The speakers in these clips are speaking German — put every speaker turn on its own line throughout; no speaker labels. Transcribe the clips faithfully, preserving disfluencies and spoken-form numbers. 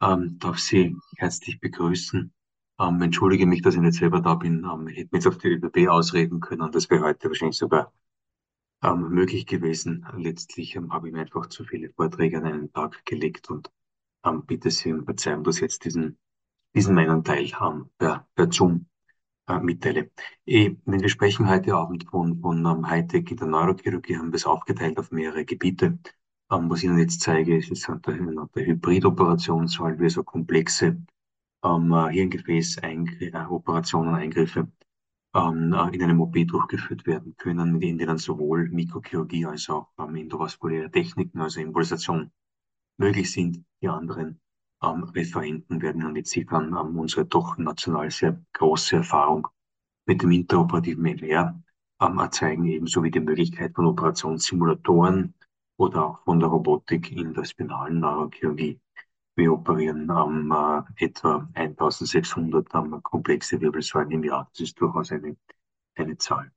Ähm, darf Sie herzlich begrüßen. Ähm, entschuldige mich, dass ich nicht selber da bin. Ähm, ich hätte mich jetzt auf die ÖBB ausreden können. Das wäre heute wahrscheinlich sogar ähm, möglich gewesen. Letztlich ähm, habe ich mir einfach zu viele Vorträge an einen Tag gelegt und ähm, bitte Sie um Verzeihung, dass ich jetzt diesen, diesen meinen Teil ähm, per, per Zoom äh, mitteile. Eh, wenn wir sprechen heute Abend von, von ähm, Hightech in der Neurochirurgie, haben wir es aufgeteilt auf mehrere Gebiete. Ähm, was ich Ihnen jetzt zeige, ist, ist halt der, der Hybridoperationssaal, wie so komplexe ähm, äh, Hirngefäß-Operationen, Eingriffe ähm, äh, in einem O P durchgeführt werden können, in denen sowohl Mikrochirurgie als auch ähm, endovaskuläre Techniken, also Embolisation, möglich sind. Die anderen ähm, Referenten werden dann jetzt sichern ähm, unsere doch national sehr große Erfahrung mit dem interoperativen M R ähm, zeigen, ebenso wie die Möglichkeit von Operationssimulatoren oder auch von der Robotik in der spinalen Neurochirurgie. Wir operieren ähm, äh, etwa eintausendsechshundert ähm, komplexe Wirbelsäulen im Jahr. Das ist durchaus eine, eine Zahl.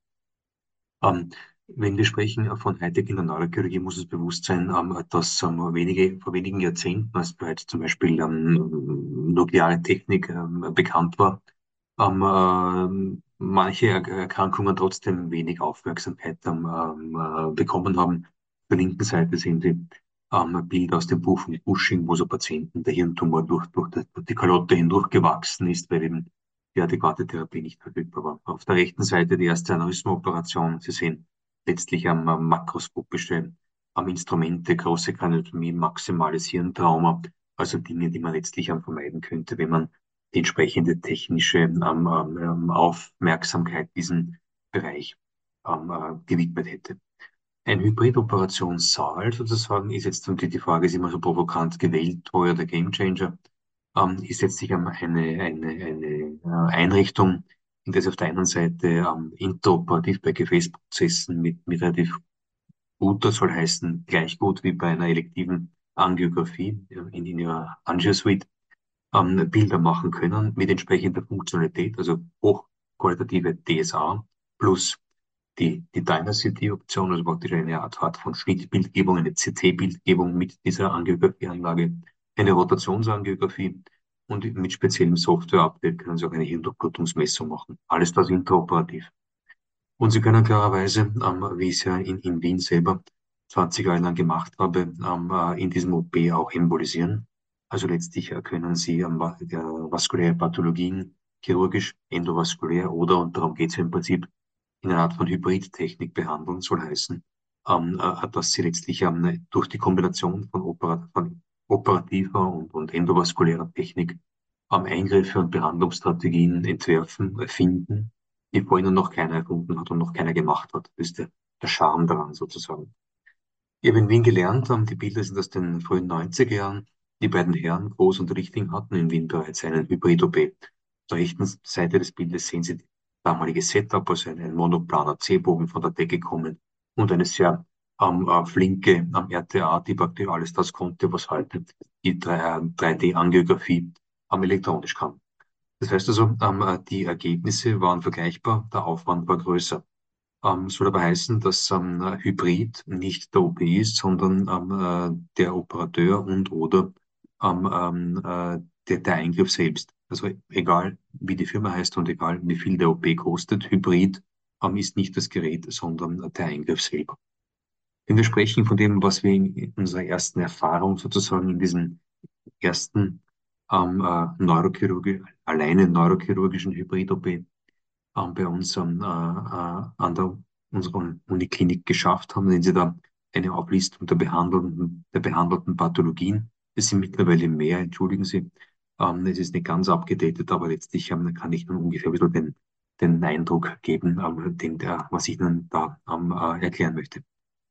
Ähm, wenn wir sprechen von Hightech in der Neurochirurgie, muss es bewusst sein, ähm, dass ähm, wenige, vor wenigen Jahrzehnten, als bereits zum Beispiel ähm, nukleare Technik ähm, bekannt war, ähm, ähm, manche Er Erkrankungen trotzdem wenig Aufmerksamkeit ähm, ähm, äh, bekommen haben. Auf der linken Seite sehen Sie ähm, Bilder aus dem Buch von Busching, wo so Patienten der Hirntumor durch, durch, die, durch die Kalotte hindurch gewachsen ist, weil eben die adäquate Therapie nicht verfügbar war. Auf der rechten Seite die erste Aneurysmenoperation. Sie sehen letztlich am ähm, makroskopische am Instrumente, große Kraniotomie, maximales Hirntrauma, also Dinge, die man letztlich am vermeiden könnte, wenn man die entsprechende technische ähm, ähm, Aufmerksamkeit diesem Bereich ähm, äh, gewidmet hätte. Ein Hybridoperationssaal sozusagen ist jetzt, und die, die Frage ist immer so provokant gewählt, teuer der Gamechanger, ähm, ist letztlich ähm, eine, eine, eine äh, Einrichtung, in der es auf der einen Seite ähm, interoperativ bei Gefäßprozessen mit, mit relativ guter, soll heißen, gleich gut wie bei einer elektiven Angiografie äh, in, in ihrer Angiosuite, ähm, Bilder machen können mit entsprechender Funktionalität, also hochqualitative D S A plus die, die Dynacity-Option, also praktisch eine Art, Art von Schnittbildgebung, eine C T-Bildgebung mit dieser Angiografieanlage, eine Rotationsangiografie und mit speziellem Software-Update können Sie auch eine Hirndurchblutungsmessung machen. Alles das interoperativ. Und Sie können klarerweise, ähm, wie ich es ja in, in Wien selber zwanzig Jahre lang gemacht habe, ähm, äh, in diesem O P auch embolisieren. Also letztlich äh, können Sie ähm, wa- der vaskuläre Pathologien chirurgisch, endovaskulär oder, und darum geht es ja im Prinzip, in einer Art von Hybridtechnik behandeln, soll heißen, ähm, äh, dass Sie letztlich ähm, durch die Kombination von, Opera von operativer und, und endovaskulärer Technik ähm, Eingriffe und Behandlungsstrategien entwerfen, finden, die vor ihnen noch keiner erfunden hat und noch keiner gemacht hat. Das ist der, der Charme daran sozusagen. Ich habe in Wien gelernt, ähm, die Bilder sind aus den frühen neunziger Jahren. Die beiden Herren, Groß und Richting, hatten in Wien bereits einen Hybrid-O P. Auf der rechten Seite des Bildes sehen Sie das damalige Setup, also einen monoplaner C-Bogen von der Decke kommen und eine sehr ähm, äh, flinke am R T A, die praktisch alles das konnte, was heute die drei D-Angiografie am elektronisch kann. Das heißt also, ähm, äh, die Ergebnisse waren vergleichbar, der Aufwand war größer. Ähm, soll aber heißen, dass ähm, Hybrid nicht der O P ist, sondern ähm, äh, der Operateur und oder ähm, ähm, äh, der, der Eingriff selbst. Also egal, wie die Firma heißt und egal, wie viel der O P kostet, Hybrid ähm, ist nicht das Gerät, sondern der Eingriff selber. Wenn wir sprechen von dem, was wir in unserer ersten Erfahrung sozusagen in diesem ersten ähm, äh, Neurochirurgie, alleine neurochirurgischen Hybrid-O P ähm, bei uns ähm, äh, äh, an der, unserer Uniklinik geschafft haben, sehen Sie da eine Auflistung der behandelten, der behandelten Pathologien. Es sind mittlerweile mehr, entschuldigen Sie. Ähm, es ist nicht ganz abgedatet, aber letztlich ähm, kann ich Ihnen ungefähr ein bisschen den, den Eindruck geben, ähm, den, der, was ich Ihnen da ähm, äh, erklären möchte.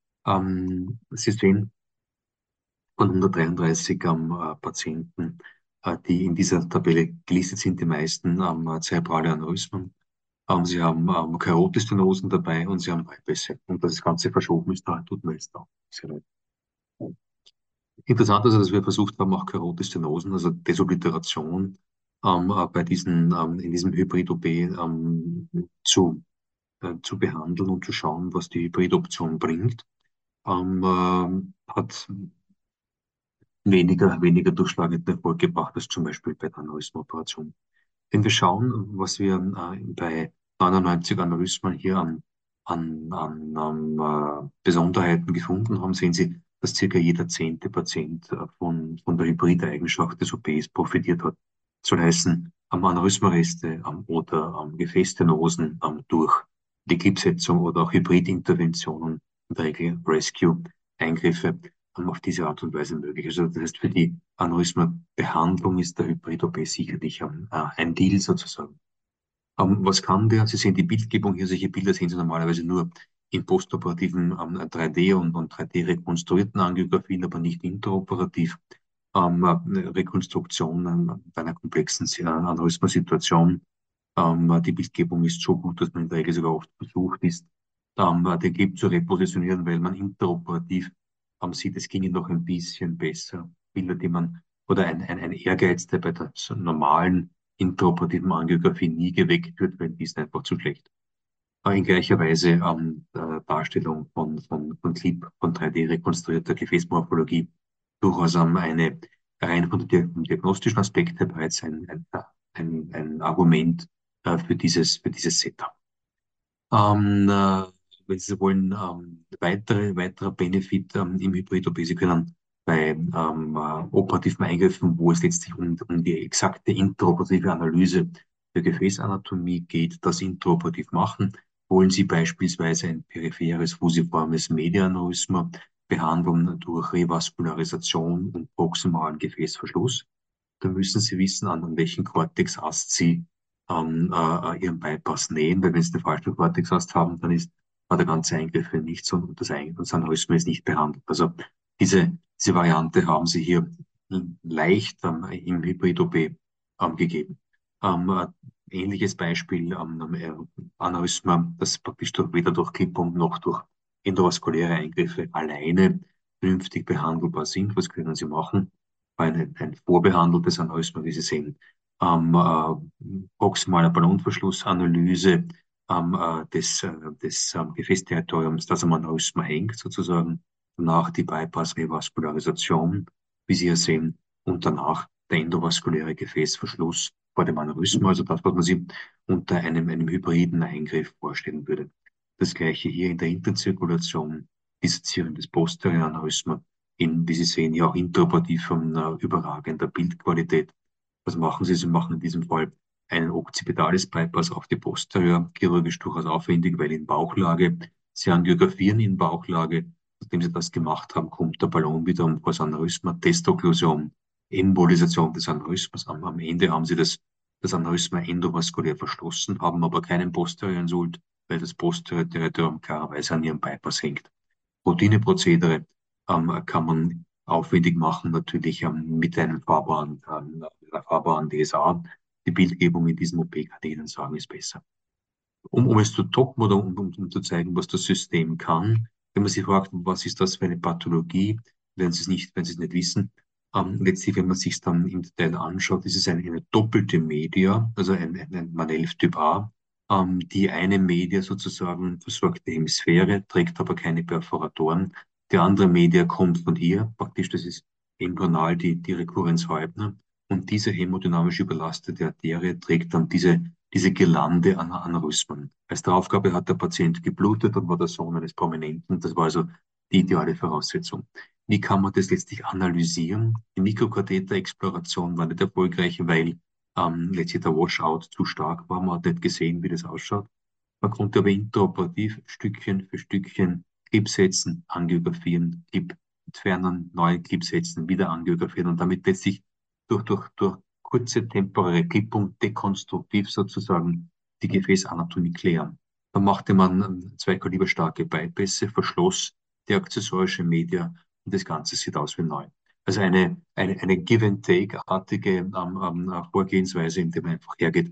Ähm, Sie sehen von hundertdreiunddreißig ähm, äh, Patienten, äh, die in dieser Tabelle gelistet sind, die meisten ähm, zerebrale Aneurysmen. Ähm, Sie haben ähm, Karotestenosen dabei und Sie haben Bypässe. Und dass das Ganze verschoben ist, da tut mir jetzt auch sehr leid. Interessant ist, dass wir versucht haben, auch Karotestenosen, also Desobliteration, ähm, äh, bei diesen, ähm, in diesem Hybrid-O P ähm, zu, äh, zu behandeln und zu schauen, was die Hybridoption bringt. Ähm, ähm, hat weniger, weniger durchschlagenden Erfolg gebracht als zum Beispiel bei der Aneurysma-Operation. Wenn wir schauen, was wir äh, bei neunundneunzig Aneurysmen hier an, an, an, an äh, Besonderheiten gefunden haben, sehen Sie, dass circa jeder zehnte Patient äh, von, von der Hybrideigenschaft des O Ps profitiert hat. Das soll heißen, am Aneurysmareste ähm, oder am Gefäßstenosen ähm, durch die Clipsetzung oder auch Hybridinterventionen, in der Regel Rescue-Eingriffe, ähm, auf diese Art und Weise möglich. Also das heißt, für die Aneurysma-Behandlung ist der Hybrid-O P sicherlich ähm, äh, ein Deal sozusagen. Ähm, was kann der? Sie sehen die Bildgebung hier, solche Bilder sehen Sie normalerweise nur in postoperativen ähm, drei D- und, und drei D-rekonstruierten Angiografien, aber nicht interoperativ. Ähm, äh, Rekonstruktion ähm, bei einer komplexen äh, Aneurysma-Situation. Ähm, die Bildgebung ist so gut, dass man in der Regel sogar oft versucht ist, ähm, den Clip zu repositionieren, weil man interoperativ ähm, sieht, es ginge noch ein bisschen besser. Bilder, die man, oder ein, ein, ein Ehrgeiz, der bei der so normalen interoperativen Angiografie nie geweckt wird, weil die ist einfach zu schlecht. Äh, in gleicher Weise ähm, äh, Darstellung von, von, von Clip, von drei D-rekonstruierter Gefäßmorphologie durchaus ähm, eine rein von der vom diagnostischen Aspekt her bereits ein, ein, ein, ein Argument äh, für dieses, für dieses Setup. Ähm, äh, wenn Sie so wollen, ähm, weitere, weiterer Benefit ähm, im Hybrid-O P, Sie können bei ähm, äh, operativen Eingriffen, wo es letztlich um, um die exakte intraoperative Analyse der Gefäßanatomie geht, das intraoperativ machen. Wollen Sie beispielsweise ein peripheres fusiformes Mediananeurysma behandeln durch Revaskularisation und proximalen Gefäßverschluss, dann müssen Sie wissen, an, an welchen Cortex-Ast Sie ähm, äh, Ihren Bypass nähen, weil wenn Sie den falschen Cortex-Ast haben, dann ist war der ganze Eingriff für nichts und das, Eing das Aneurysma ist nicht behandelt. Also diese, diese Variante haben Sie hier leicht ähm, im Hybrid-O P ähm, gegeben. Ähm, äh, ähnliches Beispiel ähm, äh, Aneurysma, das praktisch durch, weder durch Klippung noch durch endovaskuläre Eingriffe alleine vernünftig behandelbar sind. Was können Sie machen? Ein, ein vorbehandeltes Aneurysma, wie Sie sehen, ähm, äh, proximale Ballonverschlussanalyse ähm, äh, des, äh, des ähm, Gefäßterritoriums, das am Aneurysma hängt, sozusagen. Danach die Bypass-Revaskularisation, wie Sie hier sehen, und danach der endovaskuläre Gefäßverschluss vor dem Aneurysma, also das, was man sich unter einem, einem hybriden Eingriff vorstellen würde. Das gleiche hier in der Interzirkulation, Dissezieren des posterior Aneurysma, in, wie Sie sehen, hier auch interoperativ von äh, überragender Bildqualität. Was machen Sie? Sie machen in diesem Fall einen Occipitalis Bypass auf die Posterior, chirurgisch durchaus aufwendig, weil in Bauchlage. Sie angiografieren in Bauchlage. Nachdem Sie das gemacht haben, kommt der Ballon wieder um vor das Aneurysma, Testokklusion, Embolisation des Aneurysmas. Am, am Ende haben Sie das, das Aneurysma endovaskulär verschlossen, haben aber keinen Posterior-Insult, weil das Posterior-Territorium klarerweise an Ihrem Bypass hängt. Routineprozedere ähm, kann man aufwendig machen, natürlich ähm, mit einem fahrbaren, ähm, einer fahrbaren D S A. Die Bildgebung in diesem O P, kann ich Ihnen sagen, ist besser. Um, um es zu toppen oder um, um, um zu zeigen, was das System kann, wenn man sich fragt, was ist das für eine Pathologie, wenn Sie es nicht, wenn Sie es nicht wissen, ähm, letztlich, wenn man sich es dann im Detail anschaut, ist es eine, eine doppelte Media, also ein, ein, ein Manelf Typ A, ähm, die eine Media sozusagen versorgt die Hemisphäre, trägt aber keine Perforatoren. Die andere Media kommt von hier, praktisch, das ist embryonal die, die Rekurrenz Häubner. Und diese hämodynamisch überlastete Arterie trägt dann diese, diese Girlande an Aneurysmen. Als der Aufgabe hat der Patient geblutet und war der Sohn eines Prominenten. Das war also die ideale Voraussetzung. Wie kann man das letztlich analysieren? Die Mikrokatheter-Exploration war nicht erfolgreich, weil ähm, letztlich der Washout zu stark war. Man hat nicht gesehen, wie das ausschaut. Man konnte aber interoperativ Stückchen für Stückchen Clip setzen, angiografieren, Clip entfernen, neue Clip setzen, wieder angiografieren und damit letztlich durch, durch, durch kurze temporäre Klippung dekonstruktiv sozusagen die Gefäßanatomie klären. Dann machte man ähm, zwei kaliberstarke Bypässe, verschloss die akzessorische Media und das Ganze sieht aus wie neu. Also eine, eine, eine Give-and-Take-artige ähm, ähm, Vorgehensweise, indem man einfach hergeht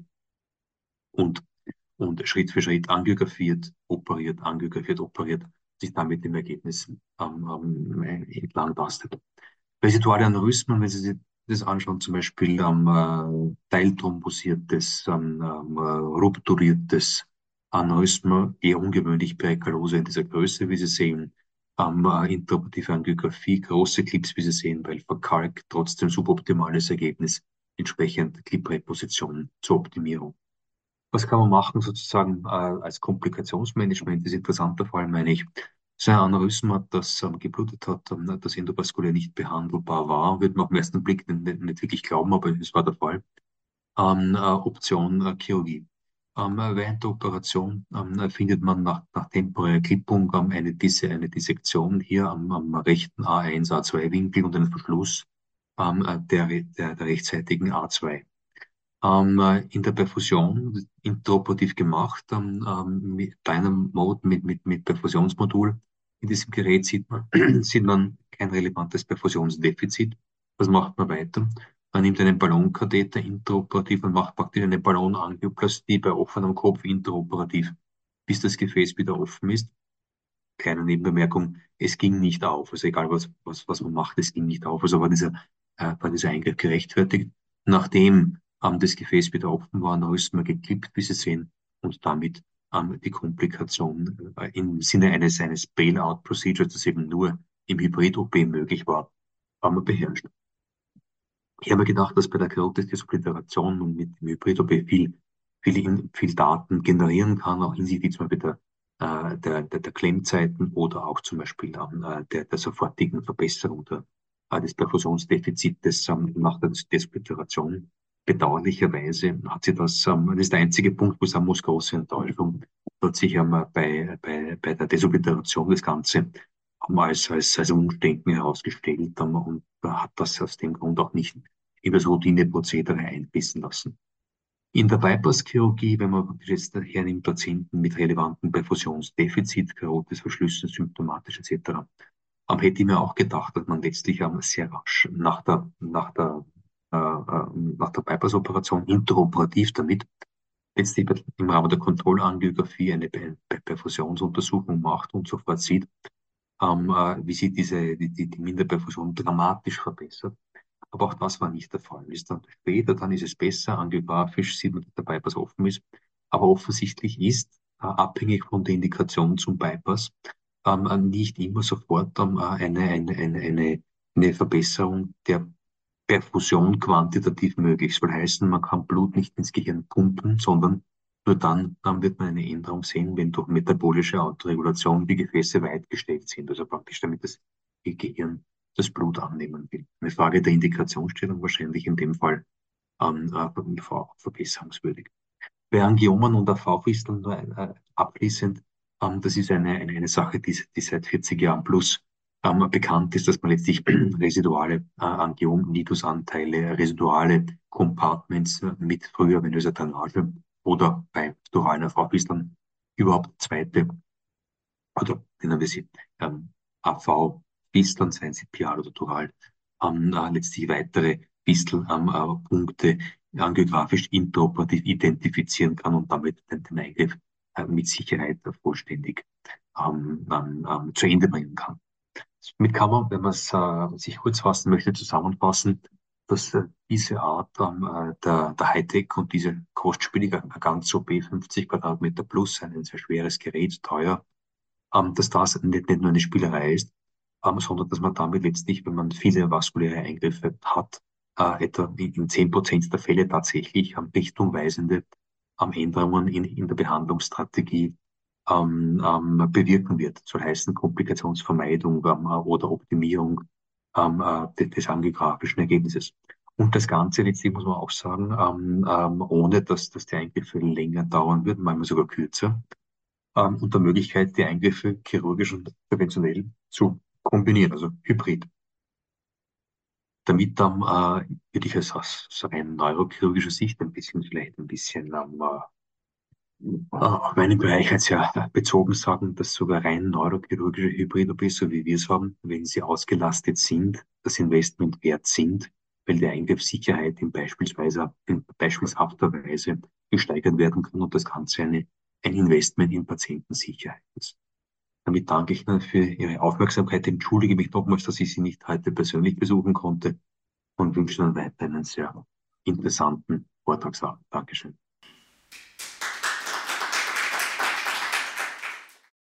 und und Schritt für Schritt angiografiert, operiert, angiografiert, operiert, sich dann mit dem Ergebnis ähm, ähm, entlang tastet. Residuale Aneurysmen, wenn Sie sich das anschauen, zum Beispiel ähm, äh, teilthrombosiertes, ähm, ähm, äh, rupturiertes Aneurysma, eher ungewöhnlich Perikarose in dieser Größe, wie Sie sehen. ähm, äh, intraoperative Angiografie, große Clips, wie Sie sehen, weil verkalkt, trotzdem suboptimales Ergebnis, entsprechend Clip-Reposition zur Optimierung. Was kann man machen sozusagen äh, als Komplikationsmanagement? Das ist interessanter Fall, meine ich. So ein Aneurysma, das ähm, geblutet hat, ähm, das endovaskulär nicht behandelbar war, wird man auf den ersten Blick nicht, nicht, nicht wirklich glauben, aber es war der Fall. Ähm, äh, Option äh, Chirurgie. Ähm, äh, während der Operation ähm, findet man nach, nach temporärer Klippung ähm, eine, Disse, eine Dissektion hier am, am rechten A eins, A zwei Winkel und einen Verschluss ähm, äh, der, der, der rechtsseitigen A zwei. Ähm, äh, in der Perfusion intraoperativ gemacht, ähm, ähm, mit Dynamo-Mode, mit, mit, mit Perfusionsmodul. In diesem Gerät sieht man, sieht man kein relevantes Perfusionsdefizit. Was macht man weiter? Man nimmt einen Ballonkatheter intraoperativ und macht praktisch eine Ballonangioplastie bei offenem Kopf intraoperativ, bis das Gefäß wieder offen ist. Kleine Nebenbemerkung, es ging nicht auf. Also egal was, was, was man macht, es ging nicht auf. Also war dieser, äh, war dieser Eingriff gerechtfertigt. Nachdem ähm, das Gefäß wieder offen war, dann ist man geklippt, wie Sie sehen, und damit ähm, die Komplikation äh, im Sinne eines, eines Bailout-Procedures, das eben nur im Hybrid-O P möglich war, haben wir beherrscht. Ich habe mir gedacht, dass bei der Karotisdesobliteration und mit dem Hybrid-O P viel, viel, in- viel Daten generieren kann, auch hinsichtlich zum Beispiel der, äh, der, der, der Klemmzeiten oder auch zum Beispiel ähm, äh, der, der sofortigen Verbesserung der, äh, des Perfusionsdefizites ähm, nach der Desobliteration. Bedauerlicherweise hat sie das, ähm, das ist der einzige Punkt, wo ich sagen muss, große Enttäuschung, hat sich ähm, bei, bei, bei der Desobliteration das Ganze ähm, als, als, als Umdenken herausgestellt ähm, und hat das aus dem Grund auch nicht in das Routineprozedere einfließen lassen. In der Bypass-Chirurgie, wenn man jetzt hernimmt, Patienten mit relevantem Perfusionsdefizit, Karotis, Verschlüsse, symptomatisch et cetera, ähm, hätte ich mir auch gedacht, dass man letztlich ähm, sehr rasch nach der, nach der, äh, äh, nach der Bypass-Operation interoperativ damit letztlich im Rahmen der Kontrollangiografie eine Perfusionsuntersuchung macht und sofort sieht, ähm, äh, wie sich diese, die, die, die Minderperfusion dramatisch verbessert. Aber auch das war nicht der Fall. Ist dann später, dann ist es besser. Angiografisch sieht man, dass der Bypass offen ist. Aber offensichtlich ist, äh, abhängig von der Indikation zum Bypass, ähm, äh, nicht immer sofort ähm, äh, eine, eine, eine, eine, eine Verbesserung der Perfusion quantitativ möglich. Das will heißen, man kann Blut nicht ins Gehirn pumpen, sondern nur dann, dann wird man eine Änderung sehen, wenn durch metabolische Autoregulation die Gefäße weit gestellt sind. Also praktisch damit das Gehirn das Blut annehmen will. Eine Frage der Indikationsstellung wahrscheinlich in dem Fall ähm, äh, verbesserungswürdig. Bei Angiomen und A V-Fisteln nur äh, abschließend, ähm, das ist eine, eine, eine Sache, die, die seit vierzig Jahren plus ähm, bekannt ist, dass man letztlich residuale äh, Angiom-Nidusanteile, residuale Compartments äh, mit früher venöser Drainage oder bei duralen A V-Fisteln überhaupt zweite, oder nennen wir sie ähm, A V-Fisteln, seien sie pial oder dural, ähm, äh, letztlich weitere Fistelpunkte angiografisch intraoperativ identifizieren kann und damit den, den Eingriff äh, mit Sicherheit vollständig ähm, ähm, ähm, zu Ende bringen kann. Somit kann man, wenn man es äh, sich kurz fassen möchte, zusammenfassen, dass äh, diese Art ähm, äh, der, der Hightech und diese kostspielige ganz O P fünfzig Quadratmeter plus, ein sehr schweres Gerät, teuer, ähm, dass das nicht, nicht nur eine Spielerei ist, ähm, sondern dass man damit letztlich, wenn man viele vaskuläre Eingriffe hat, äh, etwa in zehn Prozent der Fälle tatsächlich ähm, richtungweisende ähm, Änderungen in, in der Behandlungsstrategie ähm, ähm, bewirken wird. Soll heißen Komplikationsvermeidung ähm, oder Optimierung ähm, äh, des angiografischen Ergebnisses. Und das Ganze letztlich muss man auch sagen, ähm, ähm, ohne dass, dass die Eingriffe länger dauern würden, manchmal sogar kürzer, ähm, und der Möglichkeit, die Eingriffe chirurgisch und interventionell zu kombinieren, also hybrid. Damit dann äh, würde ich es aus so rein neurochirurgischer Sicht ein bisschen, vielleicht ein bisschen ähm, äh, auf meinen Bereich als ja bezogen sagen, dass sogar rein neurochirurgische Hybrid-O Ps, so wie wir es haben, wenn sie ausgelastet sind, das Investment wert sind, weil die Eingriffssicherheit in beispielsweise in beispielhafter Weise gesteigert werden kann und das Ganze eine, ein Investment in Patientensicherheit ist. Damit danke ich Ihnen für Ihre Aufmerksamkeit, entschuldige mich nochmals, dass ich Sie nicht heute persönlich besuchen konnte und wünsche Ihnen weiter einen sehr interessanten Vortragsabend. Dankeschön.